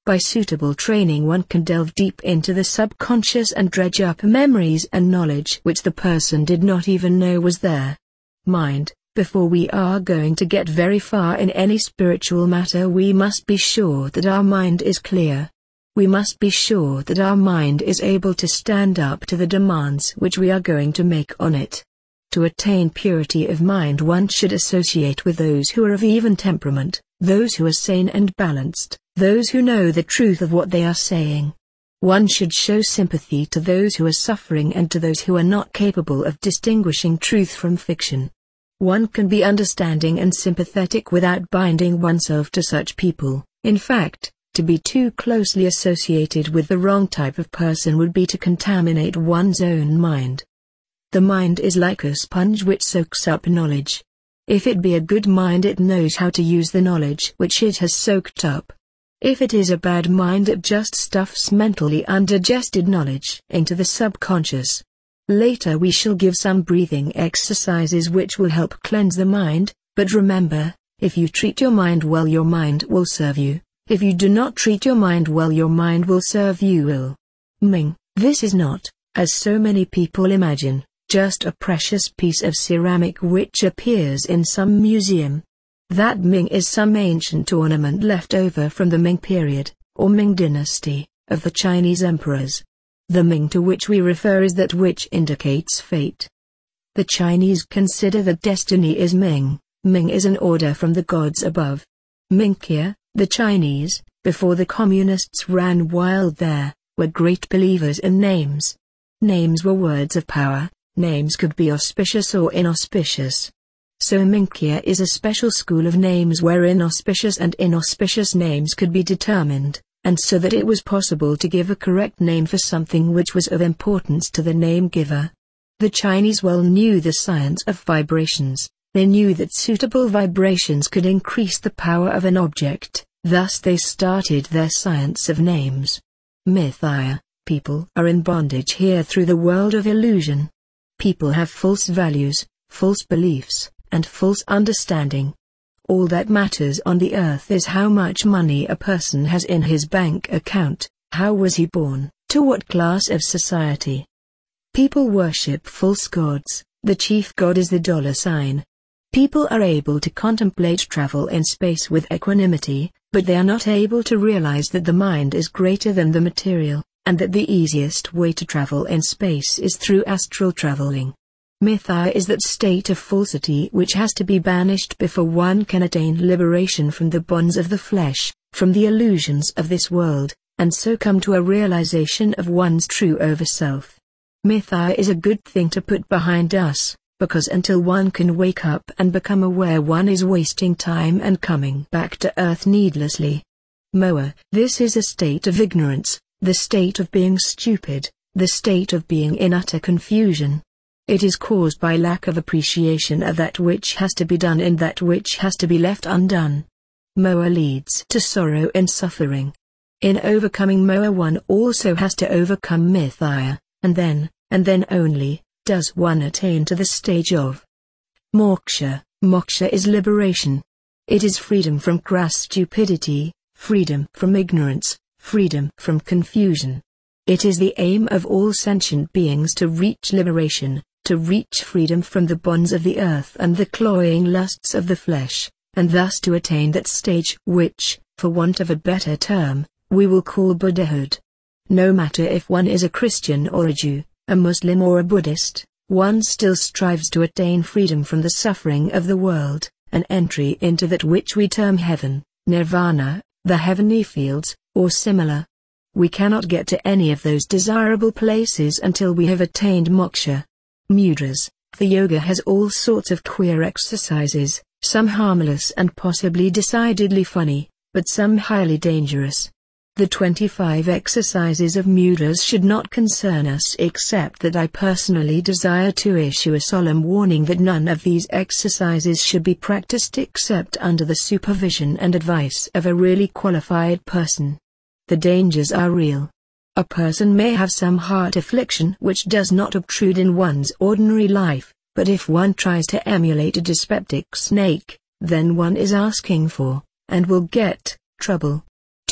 By suitable training one can delve deep into the subconscious and dredge up memories and knowledge which the person did not even know was there. Mind. Before we are going to get very far in any spiritual matter, we must be sure that our mind is clear. We must be sure that our mind is able to stand up to the demands which we are going to make on it. To attain purity of mind, one should associate with those who are of even temperament, those who are sane and balanced, those who know the truth of what they are saying. One should show sympathy to those who are suffering and to those who are not capable of distinguishing truth from fiction. One can be understanding and sympathetic without binding oneself to such people. In fact, to be too closely associated with the wrong type of person would be to contaminate one's own mind. The mind is like a sponge which soaks up knowledge. If it be a good mind, it knows how to use the knowledge which it has soaked up. If it is a bad mind, it just stuffs mentally undigested knowledge into the subconscious. Later we shall give some breathing exercises which will help cleanse the mind, but remember, if you treat your mind well, your mind will serve you. If you do not treat your mind well, your mind will serve you ill. Ming. This is not, as so many people imagine, just a precious piece of ceramic which appears in some museum. That Ming is some ancient ornament left over from the Ming period, or Ming dynasty, of the Chinese emperors. The Ming to which we refer is that which indicates fate. The Chinese consider that destiny is Ming. Ming is an order from the gods above. Mingke, the Chinese, before the communists ran wild there, were great believers in names. Names were words of power. Names could be auspicious or inauspicious. So Mingke is a special school of names wherein auspicious and inauspicious names could be determined, and so that it was possible to give a correct name for something which was of importance to the name giver. The Chinese well knew the science of vibrations. They knew that suitable vibrations could increase the power of an object, thus they started their science of names. Mythia. People are in bondage here through the world of illusion. People have false values, false beliefs, and false understanding. All that matters on the earth is how much money a person has in his bank account, how was he born, to what class of society. People worship false gods. The chief god is the dollar sign. People are able to contemplate travel in space with equanimity, but they are not able to realize that the mind is greater than the material, and that the easiest way to travel in space is through astral traveling. Mythia is that state of falsity which has to be banished before one can attain liberation from the bonds of the flesh, from the illusions of this world, and so come to a realization of one's true overself. Mythia is a good thing to put behind us, because until one can wake up and become aware, one is wasting time and coming back to earth needlessly. Moa. This is a state of ignorance, the state of being stupid, the state of being in utter confusion. It is caused by lack of appreciation of that which has to be done and that which has to be left undone. Moa leads to sorrow and suffering. In overcoming Moa, one also has to overcome Mythia, and then only, does one attain to the stage of moksha. Moksha is liberation. It is freedom from crass stupidity, freedom from ignorance, freedom from confusion. It is the aim of all sentient beings to reach liberation, to reach freedom from the bonds of the earth and the cloying lusts of the flesh, and thus to attain that stage which, for want of a better term, we will call Buddhahood. No matter if one is a Christian or a Jew, a Muslim or a Buddhist, one still strives to attain freedom from the suffering of the world, an entry into that which we term heaven, nirvana, the heavenly fields, or similar. We cannot get to any of those desirable places until we have attained moksha. Mudras. The yoga has all sorts of queer exercises, some harmless and possibly decidedly funny, but some highly dangerous. The 25 exercises of mudras should not concern us, except that I personally desire to issue a solemn warning that none of these exercises should be practiced except under the supervision and advice of a really qualified person. The dangers are real. A person may have some heart affliction which does not obtrude in one's ordinary life, but if one tries to emulate a dyspeptic snake, then one is asking for, and will get, trouble.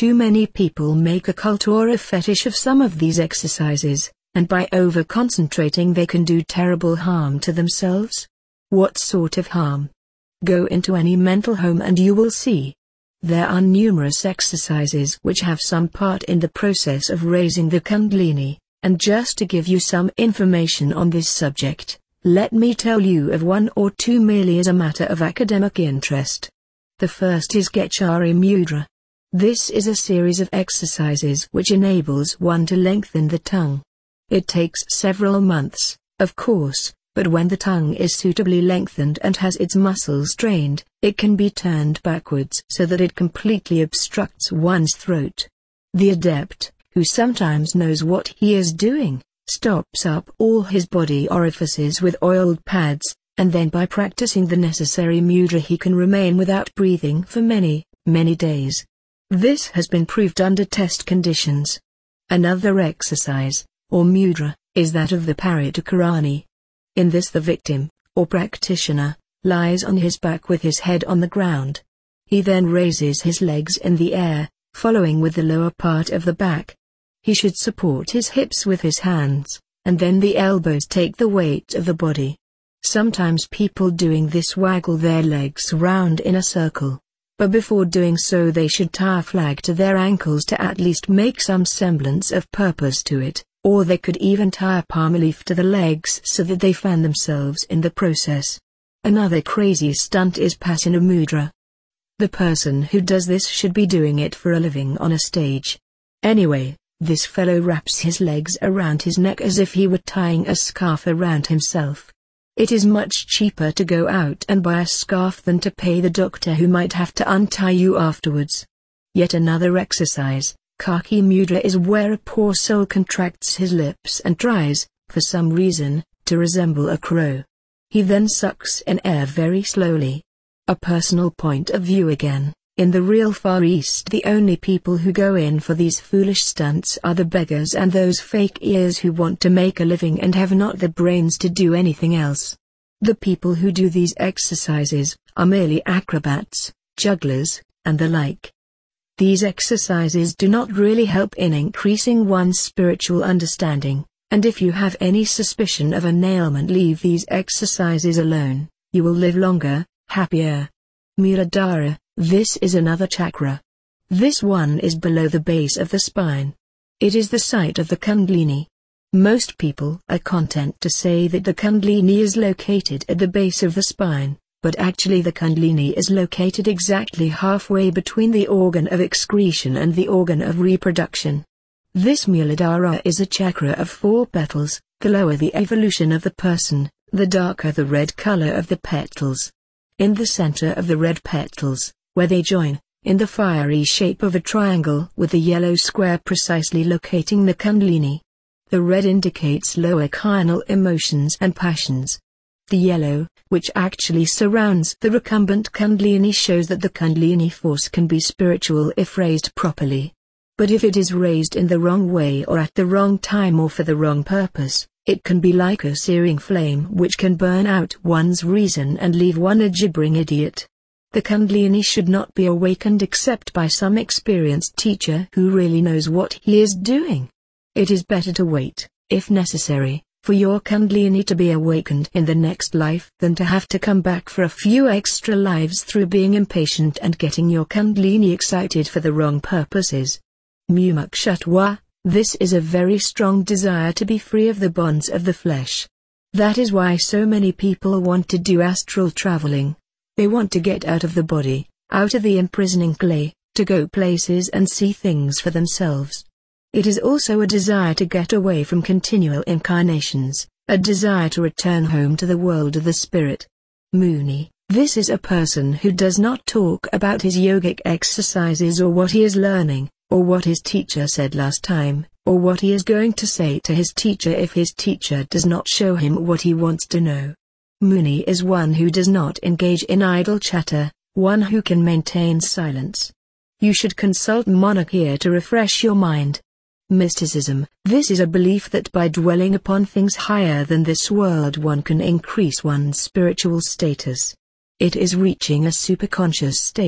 too many people make a cult or a fetish of some of these exercises, and by over-concentrating they can do terrible harm to themselves. What sort of harm? Go into any mental home and you will see. There are numerous exercises which have some part in the process of raising the Kundalini, and just to give you some information on this subject, let me tell you of one or two merely as a matter of academic interest. The first is Gechari Mudra. This is a series of exercises which enables one to lengthen the tongue. It takes several months, of course, but when the tongue is suitably lengthened and has its muscles trained, it can be turned backwards so that it completely obstructs one's throat. The adept, who sometimes knows what he is doing, stops up all his body orifices with oiled pads, and then by practicing the necessary mudra he can remain without breathing for many, many days. This has been proved under test conditions. Another exercise, or mudra, is that of the Paritakarani. In this the victim, or practitioner, lies on his back with his head on the ground. He then raises his legs in the air, following with the lower part of the back. He should support his hips with his hands, and then the elbows take the weight of the body. Sometimes people doing this waggle their legs round in a circle, but before doing so they should tie a flag to their ankles to at least make some semblance of purpose to it. Or they could even tie a palm leaf to the legs so that they fan themselves in the process. Another crazy stunt is Pasana Mudra. The person who does this should be doing it for a living on a stage. Anyway, this fellow wraps his legs around his neck as if he were tying a scarf around himself. It is much cheaper to go out and buy a scarf than to pay the doctor who might have to untie you afterwards. Yet another exercise, Kaki Mudra, is where a poor soul contracts his lips and tries, for some reason, to resemble a crow. He then sucks in air very slowly. A personal point of view again, in the real Far East the only people who go in for these foolish stunts are the beggars and those fake ears who want to make a living and have not the brains to do anything else. The people who do these exercises are merely acrobats, jugglers, and the like. These exercises do not really help in increasing one's spiritual understanding, and if you have any suspicion of an ailment, leave these exercises alone. You will live longer, happier. Muladhara, this is another chakra. This one is below the base of the spine. It is the site of the Kundalini. Most people are content to say that the Kundalini is located at the base of the spine, but actually the Kundalini is located exactly halfway between the organ of excretion and the organ of reproduction. This Muladhara is a chakra of 4 petals. The lower the evolution of the person, the darker the red color of the petals. In the center of the red petals, where they join, in the fiery shape of a triangle with the yellow square precisely locating the Kundalini. The red indicates lower carnal emotions and passions. The yellow, which actually surrounds the recumbent Kundalini, shows that the Kundalini force can be spiritual if raised properly. But if it is raised in the wrong way or at the wrong time or for the wrong purpose, it can be like a searing flame which can burn out one's reason and leave one a gibbering idiot. The Kundalini should not be awakened except by some experienced teacher who really knows what he is doing. It is better to wait, if necessary, for your Kundalini to be awakened in the next life than to have to come back for a few extra lives through being impatient and getting your Kundalini excited for the wrong purposes. Mumukshutva, this is a very strong desire to be free of the bonds of the flesh. That is why so many people want to do astral traveling. They want to get out of the body, out of the imprisoning clay, to go places and see things for themselves. It is also a desire to get away from continual incarnations, a desire to return home to the world of the spirit. Muni, this is a person who does not talk about his yogic exercises or what he is learning, or what his teacher said last time, or what he is going to say to his teacher if his teacher does not show him what he wants to know. Muni is one who does not engage in idle chatter, one who can maintain silence. You should consult Monarch here to refresh your mind. Mysticism, this is a belief that by dwelling upon things higher than this world one can increase one's spiritual status. It is reaching a superconscious state,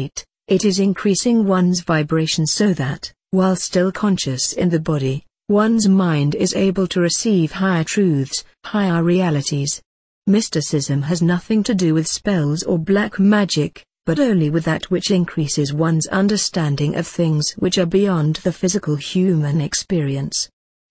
It is increasing one's vibration so that, while still conscious in the body, one's mind is able to receive higher truths, higher realities. Mysticism has nothing to do with spells or black magic, but only with that which increases one's understanding of things which are beyond the physical human experience.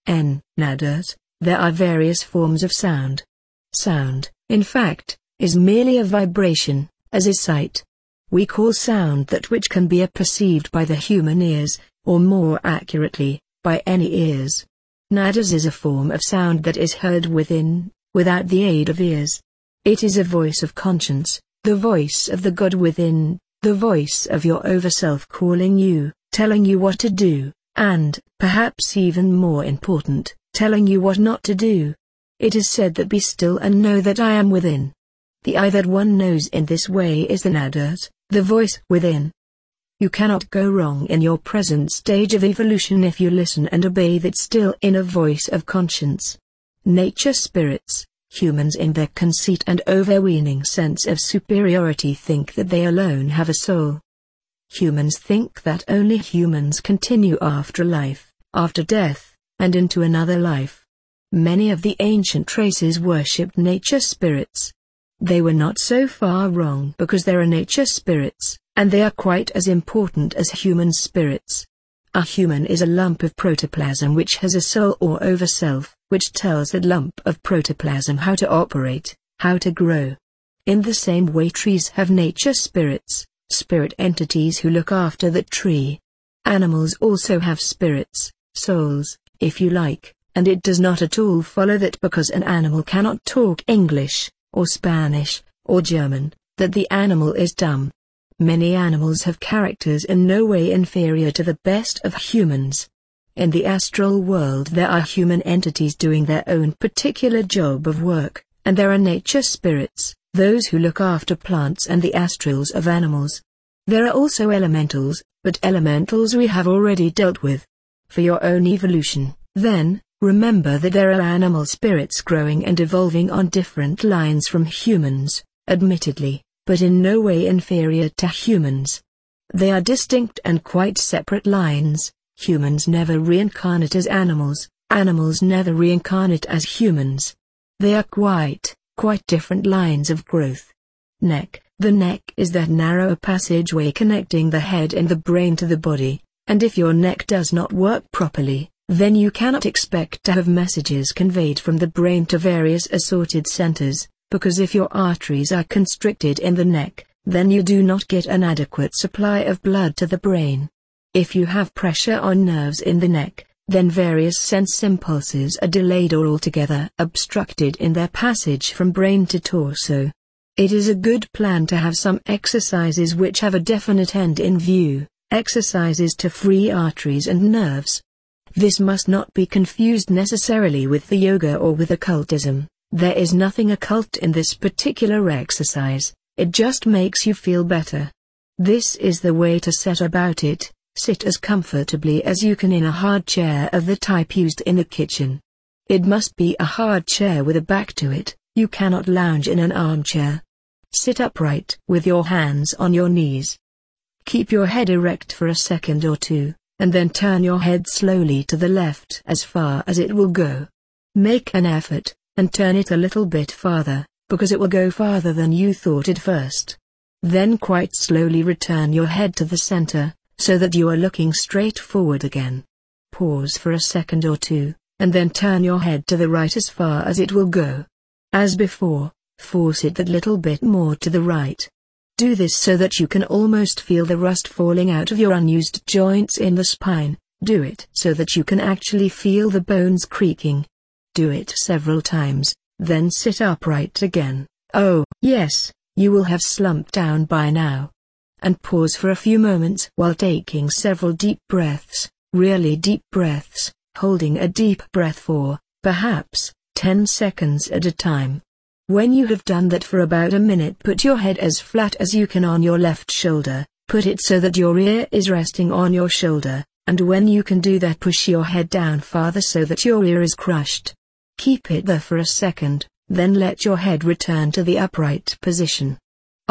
Nadas. There are various forms of sound. Sound, in fact, is merely a vibration, as is sight. We call sound that which can be perceived by the human ears, or more accurately, by any ears. Nadas is a form of sound that is heard within, without the aid of ears. It is a voice of conscience, the voice of the God within, the voice of your overself calling you, telling you what to do, and, perhaps even more important, telling you what not to do. It is said that be still and know that I am within. The I that one knows in this way is the Nadas, the voice within. You cannot go wrong in your present stage of evolution if you listen and obey that still inner voice of conscience. Nature spirits, humans in their conceit and overweening sense of superiority think that they alone have a soul. Humans think that only humans continue after life, after death, and into another life. Many of the ancient races worshipped nature spirits. They were not so far wrong because there are nature spirits, and they are quite as important as human spirits. A human is a lump of protoplasm which has a soul or overself, which tells that lump of protoplasm how to operate, how to grow. In the same way trees have nature spirits, spirit entities who look after that tree. Animals also have spirits, souls, if you like, and it does not at all follow that because an animal cannot talk English, or Spanish, or German, that the animal is dumb. Many animals have characters in no way inferior to the best of humans. In the astral world there are human entities doing their own particular job of work, and there are nature spirits, those who look after plants and the astrals of animals. There are also elementals, but elementals we have already dealt with. For your own evolution, then, remember that there are animal spirits growing and evolving on different lines from humans, admittedly, but in no way inferior to humans. They are distinct and quite separate lines. Humans never reincarnate as animals, animals never reincarnate as humans. They are quite different lines of growth. Neck. The neck is that narrow passageway connecting the head and the brain to the body, and if your neck does not work properly, then you cannot expect to have messages conveyed from the brain to various assorted centers, because if your arteries are constricted in the neck, then you do not get an adequate supply of blood to the brain. If you have pressure on nerves in the neck, then various sense impulses are delayed or altogether obstructed in their passage from brain to torso. It is a good plan to have some exercises which have a definite end in view, exercises to free arteries and nerves. This must not be confused necessarily with the yoga or with occultism. There is nothing occult in this particular exercise, it just makes you feel better. This is the way to set about it. Sit as comfortably as you can in a hard chair of the type used in the kitchen. It must be a hard chair with a back to it, you cannot lounge in an armchair. Sit upright with your hands on your knees. Keep your head erect for a second or two, and then turn your head slowly to the left as far as it will go. Make an effort, and turn it a little bit farther, because it will go farther than you thought at first. Then quite slowly return your head to the center, so that you are looking straight forward again. Pause for a second or two, and then turn your head to the right as far as it will go. As before, force it that little bit more to the right. Do this so that you can almost feel the rust falling out of your unused joints in the spine. Do it so that you can actually feel the bones creaking. Do it several times, then sit upright again. Oh, yes, you will have slumped down by now. And pause for a few moments while taking several deep breaths, really deep breaths, holding a deep breath for, perhaps, 10 seconds at a time. When you have done that for about a minute, put your head as flat as you can on your left shoulder, put it so that your ear is resting on your shoulder, and when you can do that, push your head down farther so that your ear is crushed. Keep it there for a second, then let your head return to the upright position.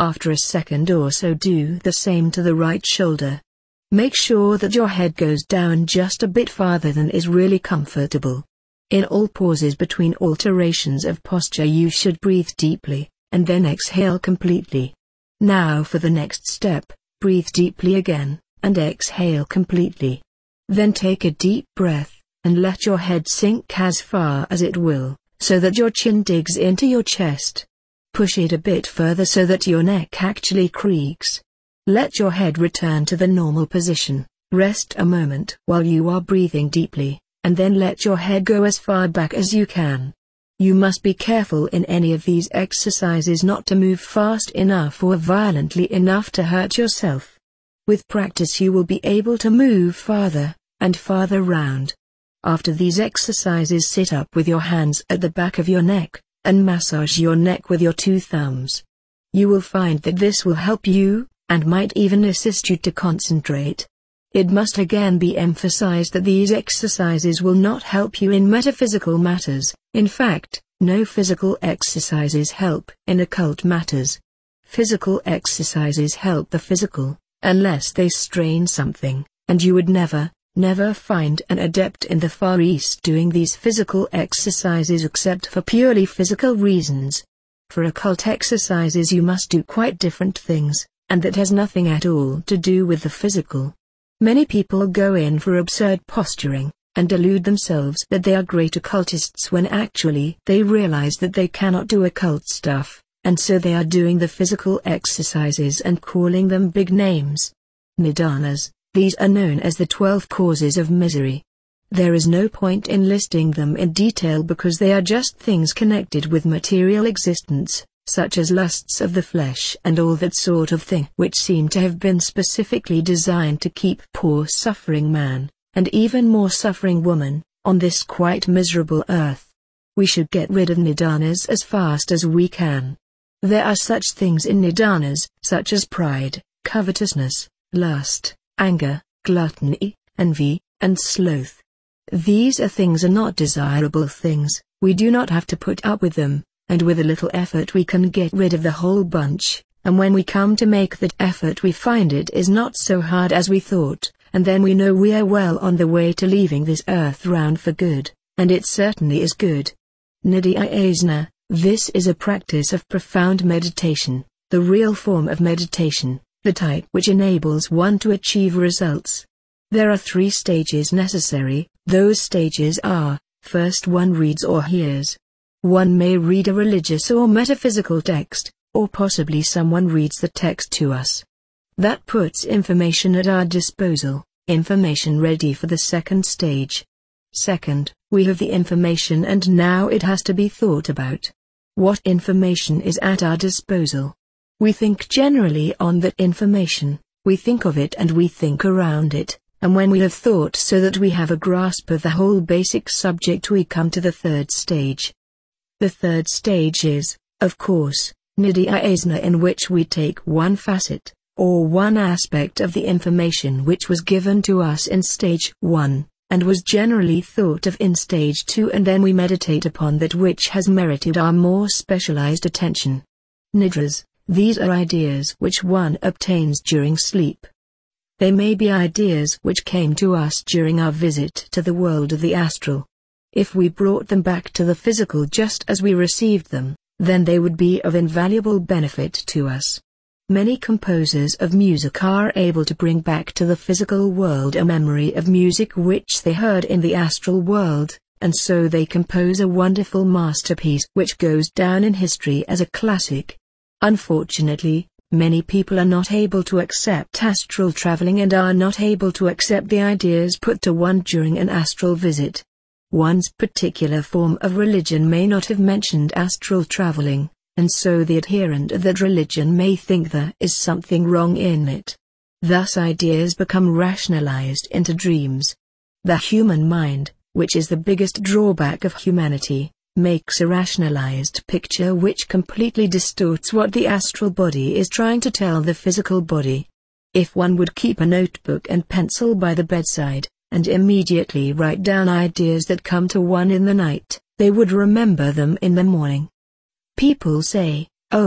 After a second or so, do the same to the right shoulder. Make sure that your head goes down just a bit farther than is really comfortable. In all pauses between alterations of posture you should breathe deeply, and then exhale completely. Now for the next step, breathe deeply again, and exhale completely. Then take a deep breath, and let your head sink as far as it will, so that your chin digs into your chest. Push it a bit further so that your neck actually creaks. Let your head return to the normal position, rest a moment while you are breathing deeply, and then let your head go as far back as you can. You must be careful in any of these exercises not to move fast enough or violently enough to hurt yourself. With practice you will be able to move farther and farther round. After these exercises, sit up with your hands at the back of your neck, and massage your neck with your 2 thumbs. You will find that this will help you, and might even assist you to concentrate. It must again be emphasized that these exercises will not help you in metaphysical matters. In fact, no physical exercises help in occult matters. Physical exercises help the physical, unless they strain something, and you would never find an adept in the Far East doing these physical exercises except for purely physical reasons. For occult exercises you must do quite different things, and that has nothing at all to do with the physical. Many people go in for absurd posturing, and delude themselves that they are great occultists when actually they realize that they cannot do occult stuff, and so they are doing the physical exercises and calling them big names. Nidanas, these are known as the 12 causes of misery. There is no point in listing them in detail because they are just things connected with material existence, such as lusts of the flesh and all that sort of thing, which seem to have been specifically designed to keep poor suffering man, and even more suffering woman, on this quite miserable earth. We should get rid of nidanas as fast as we can. There are such things in nidanas, such as pride, covetousness, lust, anger, gluttony, envy, and sloth. These things are not desirable things. We do not have to put up with them, and with a little effort we can get rid of the whole bunch, and when we come to make that effort we find it is not so hard as we thought, and then we know we are well on the way to leaving this earth round for good, and it certainly is good. Nidhyasana, this is a practice of profound meditation, the real form of meditation, the type which enables one to achieve results. There are 3 stages necessary. Those stages are, first one reads or hears. One may read a religious or metaphysical text, or possibly someone reads the text to us. That puts information at our disposal, information ready for the second stage. Second, we have the information and now it has to be thought about. What information is at our disposal? We think generally on that information, we think of it and we think around it, and when we have thought so that we have a grasp of the whole basic subject we come to the third stage. The third stage is, of course, Nidhyasana, in which we take one facet, or one aspect of the information which was given to us in stage 1, and was generally thought of in stage 2, and then we meditate upon that which has merited our more specialized attention. Nidras, these are ideas which one obtains during sleep. They may be ideas which came to us during our visit to the world of the astral. If we brought them back to the physical just as we received them, then they would be of invaluable benefit to us. Many composers of music are able to bring back to the physical world a memory of music which they heard in the astral world, and so they compose a wonderful masterpiece which goes down in history as a classic. Unfortunately, many people are not able to accept astral traveling and are not able to accept the ideas put to one during an astral visit. One's particular form of religion may not have mentioned astral traveling, and so the adherent of that religion may think there is something wrong in it. Thus ideas become rationalized into dreams. The human mind, which is the biggest drawback of humanity, makes a rationalized picture which completely distorts what the astral body is trying to tell the physical body. If one would keep a notebook and pencil by the bedside, and immediately write down ideas that come to one in the night, they would remember them in the morning. People say, "Oh,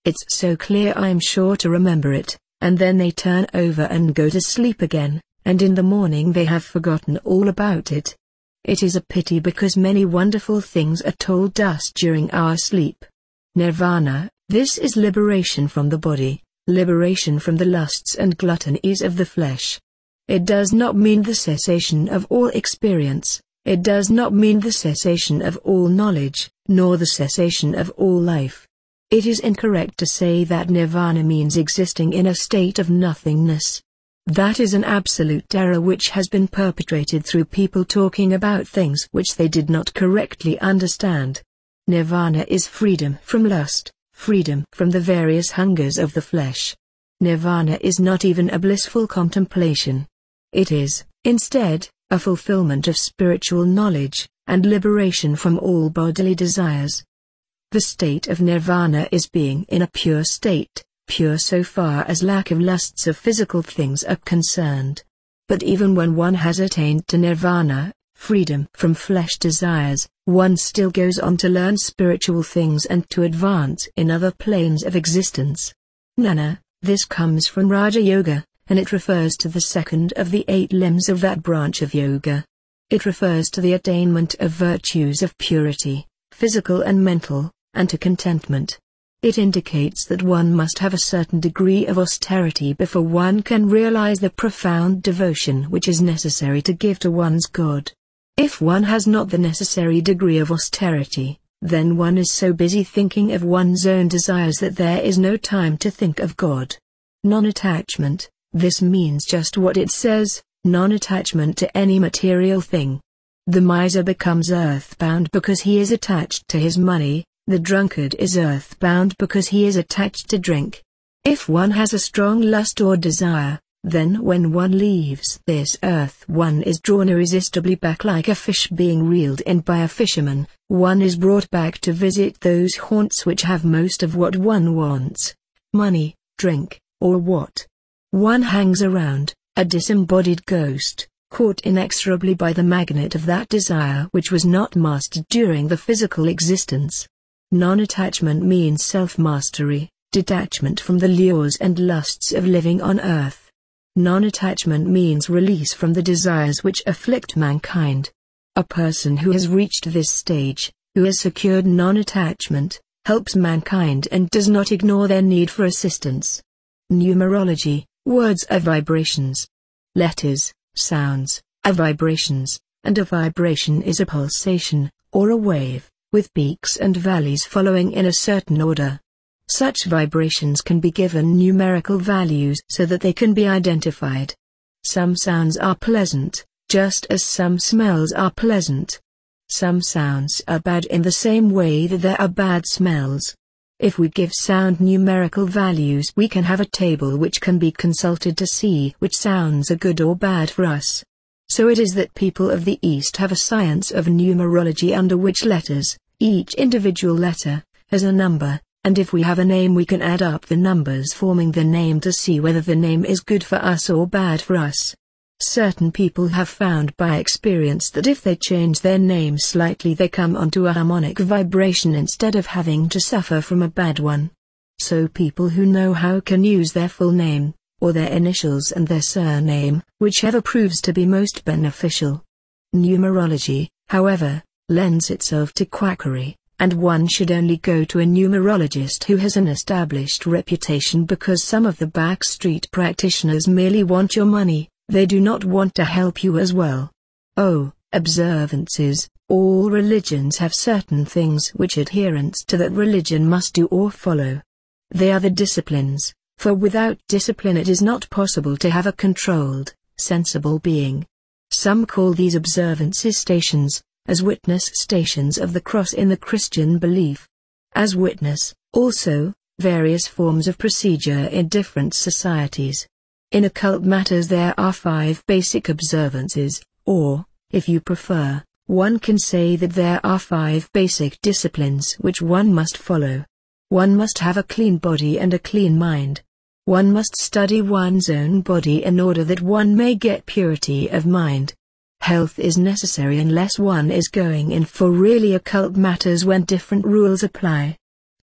It's so clear I'm sure to remember it, and then they turn over and go to sleep again, and in the morning they have forgotten all about it. It is a pity because many wonderful things are told us during our sleep. Nirvana, this is liberation from the body, liberation from the lusts and gluttonies of the flesh. It does not mean the cessation of all experience, it does not mean the cessation of all knowledge, nor the cessation of all life. It is incorrect to say that nirvana means existing in a state of nothingness. That is an absolute error which has been perpetrated through people talking about things which they did not correctly understand. Nirvana is freedom from lust, freedom from the various hungers of the flesh. Nirvana is not even a blissful contemplation. It is, instead, a fulfillment of spiritual knowledge, and liberation from all bodily desires. The state of nirvana is being in a pure state, pure so far as lack of lusts of physical things are concerned. But even when one has attained to nirvana, freedom from flesh desires, one still goes on to learn spiritual things and to advance in other planes of existence. Jnana, this comes from Raja Yoga, and it refers to the second of the 8 limbs of that branch of yoga. It refers to the attainment of virtues of purity, physical and mental, and to contentment. It indicates that one must have a certain degree of austerity before one can realize the profound devotion which is necessary to give to one's God. If one has not the necessary degree of austerity, then one is so busy thinking of one's own desires that there is no time to think of God. Non-attachment, this means just what it says, non-attachment to any material thing. The miser becomes earthbound because he is attached to his money. The drunkard is earthbound because he is attached to drink. If one has a strong lust or desire, then when one leaves this earth one is drawn irresistibly back like a fish being reeled in by a fisherman. One is brought back to visit those haunts which have most of what one wants: money, drink, or what. One hangs around, a disembodied ghost, caught inexorably by the magnet of that desire which was not mastered during the physical existence. Non-attachment means self-mastery, detachment from the lures and lusts of living on earth. Non-attachment means release from the desires which afflict mankind. A person who has reached this stage, who has secured non-attachment, helps mankind and does not ignore their need for assistance. Numerology, words are vibrations. Letters, sounds, are vibrations, and a vibration is a pulsation, or a wave, with peaks and valleys following in a certain order. Such vibrations can be given numerical values so that they can be identified. Some sounds are pleasant, just as some smells are pleasant. Some sounds are bad in the same way that there are bad smells. If we give sound numerical values, we can have a table which can be consulted to see which sounds are good or bad for us. So it is that people of the East have a science of numerology under which letters, each individual letter, has a number, and if we have a name we can add up the numbers forming the name to see whether the name is good for us or bad for us. Certain people have found by experience that if they change their name slightly they come onto a harmonic vibration instead of having to suffer from a bad one. So people who know how can use their full name, or their initials and their surname, whichever proves to be most beneficial. Numerology, however, lends itself to quackery, and one should only go to a numerologist who has an established reputation, because some of the backstreet practitioners merely want your money, they do not want to help you as well. Oh, observances, all religions have certain things which adherents to that religion must do or follow. They are the disciplines, for without discipline it is not possible to have a controlled, sensible being. Some call these observances stations, as witness stations of the cross in the Christian belief. As witness, also, various forms of procedure in different societies. In occult matters there are 5 basic observances, or, if you prefer, one can say that there are 5 basic disciplines which one must follow. One must have a clean body and a clean mind. One must study one's own body in order that one may get purity of mind. Health is necessary unless one is going in for really occult matters when different rules apply.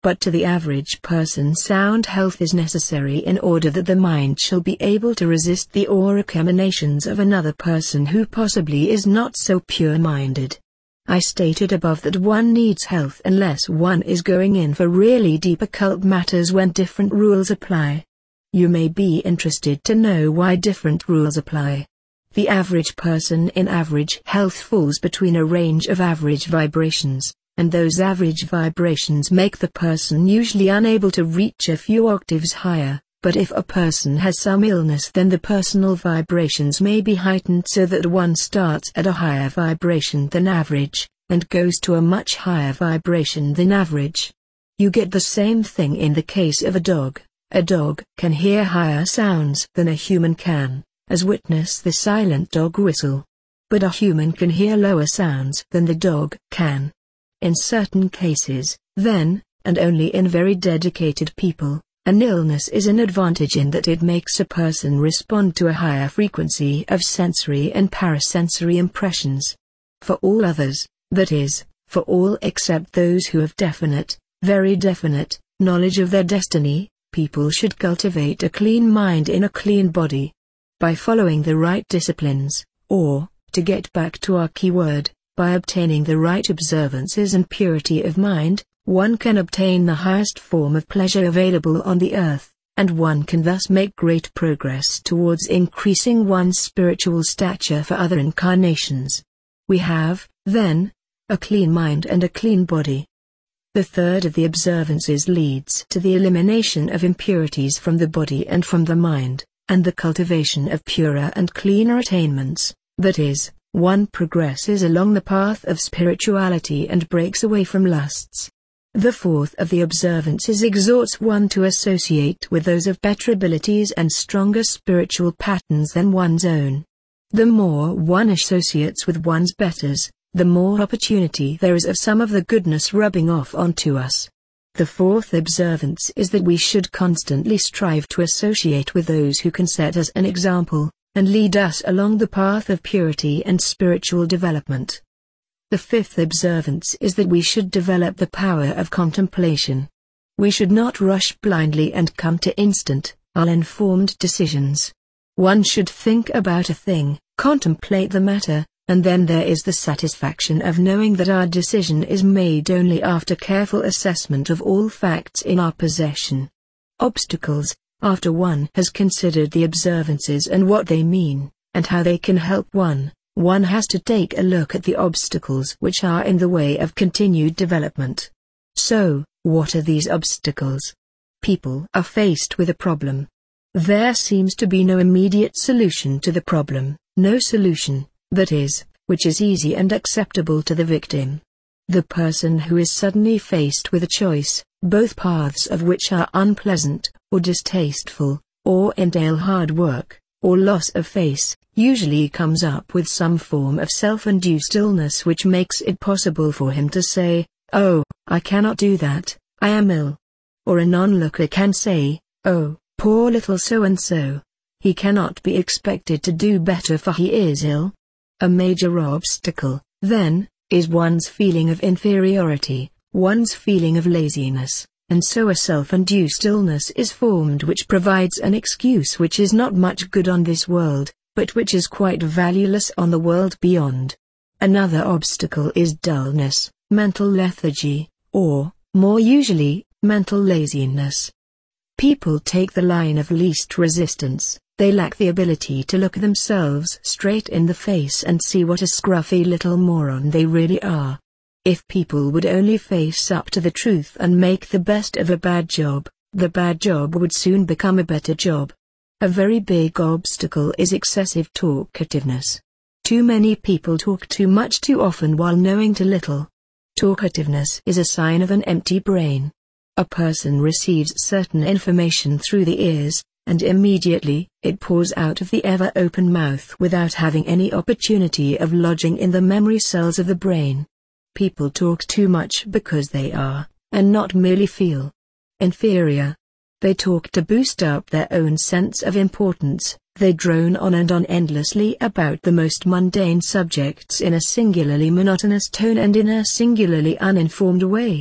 But to the average person, sound health is necessary in order that the mind shall be able to resist the auric emanations of another person who possibly is not so pure-minded. I stated above that one needs health unless one is going in for really deep occult matters when different rules apply. You may be interested to know why different rules apply. The average person in average health falls between a range of average vibrations, and those average vibrations make the person usually unable to reach a few octaves higher. But if a person has some illness, then the personal vibrations may be heightened so that one starts at a higher vibration than average, and goes to a much higher vibration than average. You get the same thing in the case of a dog. A dog can hear higher sounds than a human can, as witness the silent dog whistle. But a human can hear lower sounds than the dog can. In certain cases, then, and only in very dedicated people, an illness is an advantage in that it makes a person respond to a higher frequency of sensory and parasensory impressions. For all others, that is, for all except those who have definite, very definite, knowledge of their destiny, people should cultivate a clean mind in a clean body. By following the right disciplines, or, to get back to our keyword, by obtaining the right observances and purity of mind, one can obtain the highest form of pleasure available on the earth, and one can thus make great progress towards increasing one's spiritual stature for other incarnations. We have, then, a clean mind and a clean body. The third of the observances leads to the elimination of impurities from the body and from the mind, and the cultivation of purer and cleaner attainments, that is, one progresses along the path of spirituality and breaks away from lusts. The fourth of the observances exhorts one to associate with those of better abilities and stronger spiritual patterns than one's own. The more one associates with one's betters, the more opportunity there is of some of the goodness rubbing off onto us. The fourth observance is that we should constantly strive to associate with those who can set us an example, and lead us along the path of purity and spiritual development. The fifth observance is that we should develop the power of contemplation. We should not rush blindly and come to instant, uninformed decisions. One should think about a thing, contemplate the matter, and then there is the satisfaction of knowing that our decision is made only after careful assessment of all facts in our possession. Obstacles. After one has considered the observances and what they mean, and how they can help one has to take a look at the obstacles which are in the way of continued development. So, what are these obstacles? People are faced with a problem. There seems to be no immediate solution to the problem, no solution, that is, which is easy and acceptable to the victim. The person who is suddenly faced with a choice, both paths of which are unpleasant, or distasteful, or entail hard work, or loss of face, usually comes up with some form of self-induced illness which makes it possible for him to say, "Oh, I cannot do that, I am ill." Or an onlooker can say, "Oh, poor little so-and-so. He cannot be expected to do better for he is ill." A major obstacle, then, is one's feeling of inferiority, one's feeling of laziness, and so a self-induced illness is formed which provides an excuse which is not much good on this world, but which is quite valueless on the world beyond. Another obstacle is dullness, mental lethargy, or, more usually, mental laziness. People take the line of least resistance. They lack the ability to look themselves straight in the face and see what a scruffy little moron they really are. If people would only face up to the truth and make the best of a bad job, the bad job would soon become a better job. A very big obstacle is excessive talkativeness. Too many people talk too much too often while knowing too little. Talkativeness is a sign of an empty brain. A person receives certain information through the ears, and immediately it pours out of the ever-open mouth without having any opportunity of lodging in the memory cells of the brain. People talk too much because they are, and not merely feel, inferior. They talk to boost up their own sense of importance. They drone on and on endlessly about the most mundane subjects in a singularly monotonous tone and in a singularly uninformed way.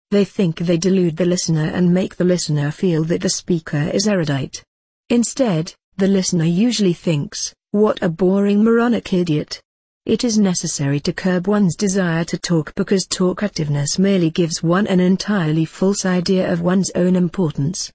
They think they delude the listener and make the listener feel that the speaker is erudite. Instead, the listener usually thinks, "What a boring moronic idiot." It is necessary to curb one's desire to talk because talkativeness merely gives one an entirely false idea of one's own importance.